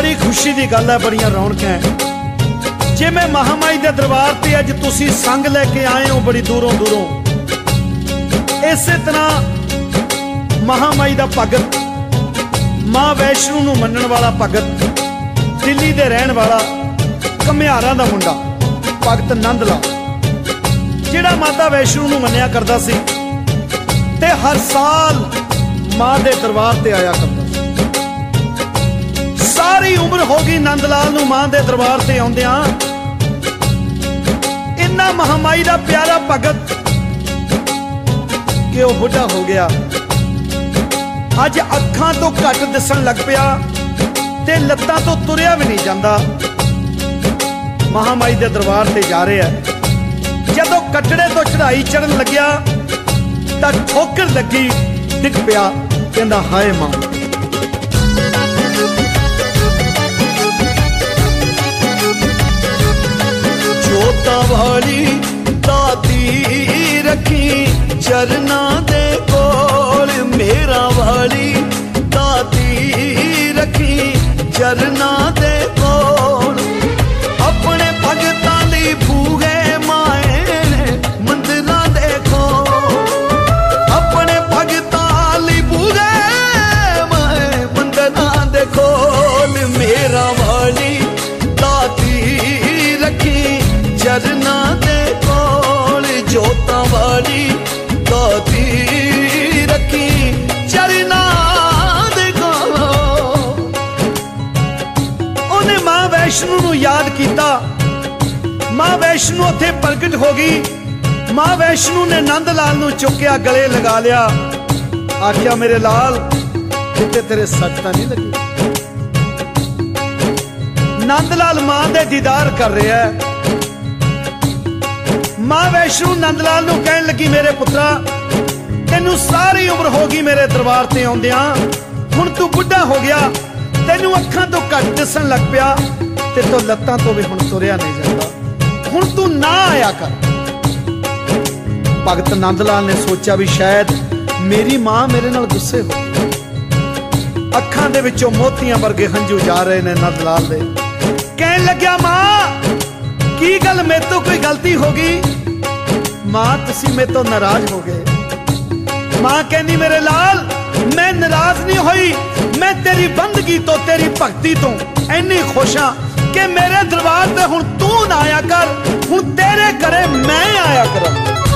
बड़ी खुशी की गल है, बड़ियां रौनक है। जिवें महामाई के दरबार ते अज तुसीं संग लैके आए हो बड़ी दूरों दूरों, इस तरह महामाई का भगत, माँ वैष्णो नूं मनण वाला भगत, दिल्ली दे रहण वाला घमियारां दा मुंडा भगत नंद लाल, जिहड़ा माता वैष्णो नूं मन्निया करदा सी ते हर साल मां दे दरबार ते आया करदा सी। सारी उम्र हो गई नंद लाल नूं मां दे दरबार ते आउंदियां। इन्ना महामाई दा प्यारा भगत कि वह बुढ़ा हो गया, अज अखां तो घट दिसन लग पिया ते लत्तां तो तुरिया भी नहीं जांदा। महामाई दे दरबार ते जा रहा है। जदों कटड़े तो चढ़ाई चढ़न लग्या तां ठोकर लगी, डिग पिया, कहंदा हाय मां। जोता वाली दाती रखी चरना दे कोल, मेरा वाली दाती रखी चरना दे कोल। अपने भगतां दी भूगे माए मंदिरां देखो, अपने भगतां दी भूगे माए मंदिरां देखो। मेरा वाली दाती रखी चरना दे कोल, जोता वाली दाती रखी चरना दे कोल। उन्हें मां वैष्णो नूं याद किया, मां वैष्णो उत्थे प्रगट हो गई। मां वैष्णो ने नंद लाल नूं चुक्या, गले लगा लिया, आख्या मेरे लाल किते तेरे सट तां नहीं लगी। नंद लाल मां दे दीदार कर रहा है। मां वैष्णो नंद लाल नूं कहन लगी, मेरे पुत्रा तैनू सारी उम्र हो गई मेरे दरबार ते आउंदियां, हुण तू बुढ़ा हो गया, तैनू अखां तो घट दिसन लग पिया ते तो लत्तां तो भी हुण तुरिया नहीं जांदा, हुण तू ना आया कर। भगत नंद लाल ने सोचा भी शायद मेरी मां मेरे नाल गुस्से हो। अखां दे विचों मोतियां वर्गे हंझू जा रहे ने नंद लाल दे। कहन लग्या, मां की गल, मेरे तो कोई गलती हो गई? मां तुसी मेरे तो नाराज हो गए। मां कहनी, मेरे लाल मैं नाराज नहीं हुई, मैं तेरी बंदगी तो तेरी भक्ति तो इन्नी खुश हाँ कि मेरे दरबार ते हुण तू ना आया कर, हुण तेरे घरे मैं आया करा।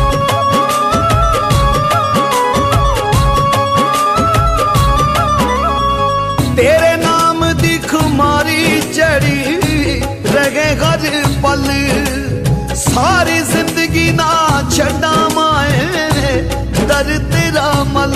तेरे नाम दी खुमारी चढ़ी रहे हर पल, सारी जिंदगी ना छड़ा माए दर तेरा मल।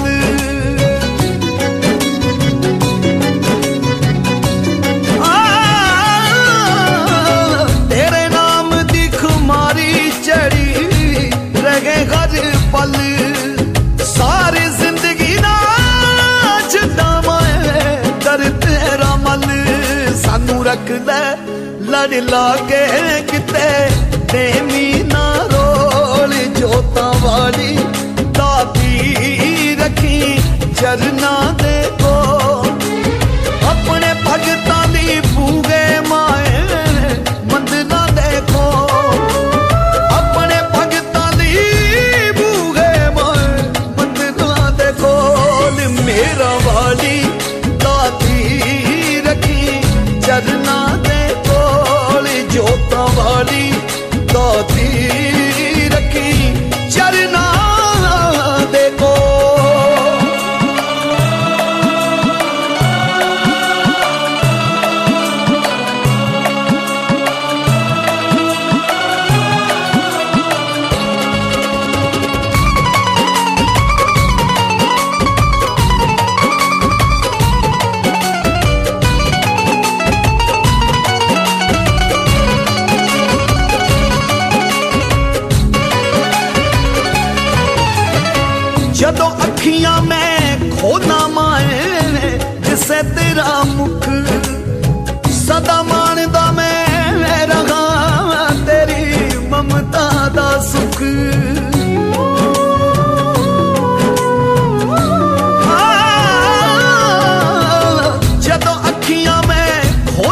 तेरे नाम दी खुमारी चढ़ी रहे हर पल, सारी जिंदगी ना छड़ा माए दर तेरा मल। सानू रख ले लड़ लागे किते देवी ना रोल, जोता वाली दाती रखी चरना दे को। अपने भगतां दी भूगे माए मंदिरां देखो, अपने भगतां दी भूगे माए मंदिरां देखो। मेरा वाली दाती रखी चरना दे कोल, जोता वाली दाती रखी चरना दे कोल। जदों अखियां मैं खोना माए जिसे तेरा मुख, सदा मानदा मैं रहा तेरी ममता दा सुख। जदों अखियां मैं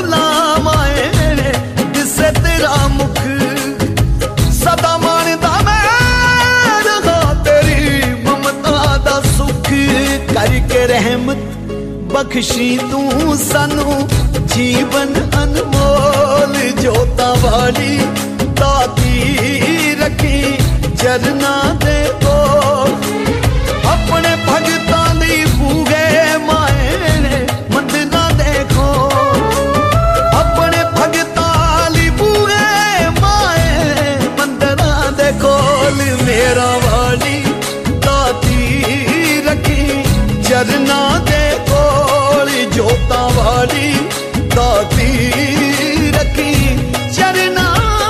के रहमत बख्शी तू सानू जीवन अनमोल जोता वाली दाती रखी चरना दे को अपने भगतां दी भूगे माए मंदिरां देखो अपने भगतां दी भूगे माए मंदिरां देखो मेरा वाली दाती रखी चरना दे कोल जोता वाली दाती रखी चरना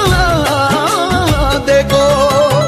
दे कोल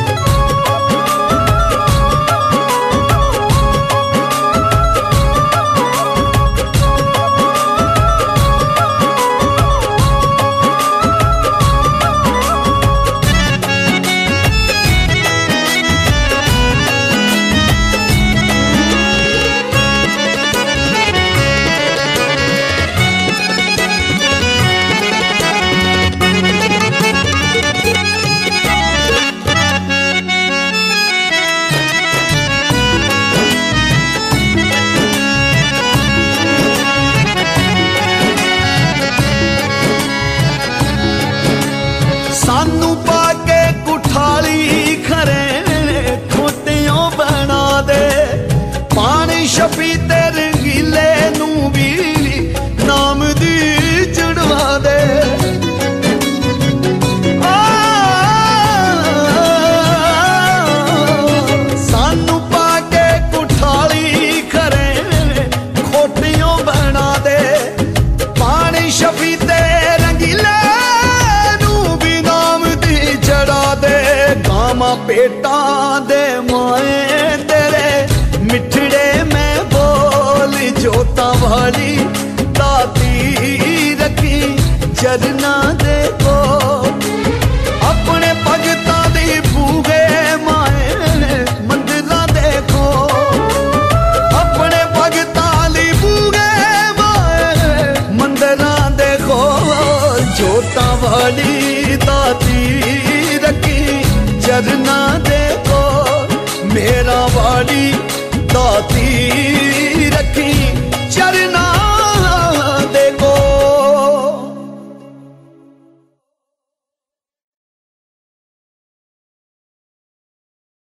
सानू पाके कुठाली खरे खोटियों बना दे पानी छपी तेरे गिले नू भी नाम दी चढ़वा दे सानू पाके कुठाली खरे खोटियों बना दे पानी छपी तेरे गिले कामा पेटा दे माए तेरे मिठड़े में बोल जोता वाली दाती रखी चरना दे को अपने भगतां दी भूगे माए मंदिरां देखो अपने भगतां दी भूगे माए मंदिरां देखो जोता वाली दाती रखी चरना देखो मेरा वाली दाती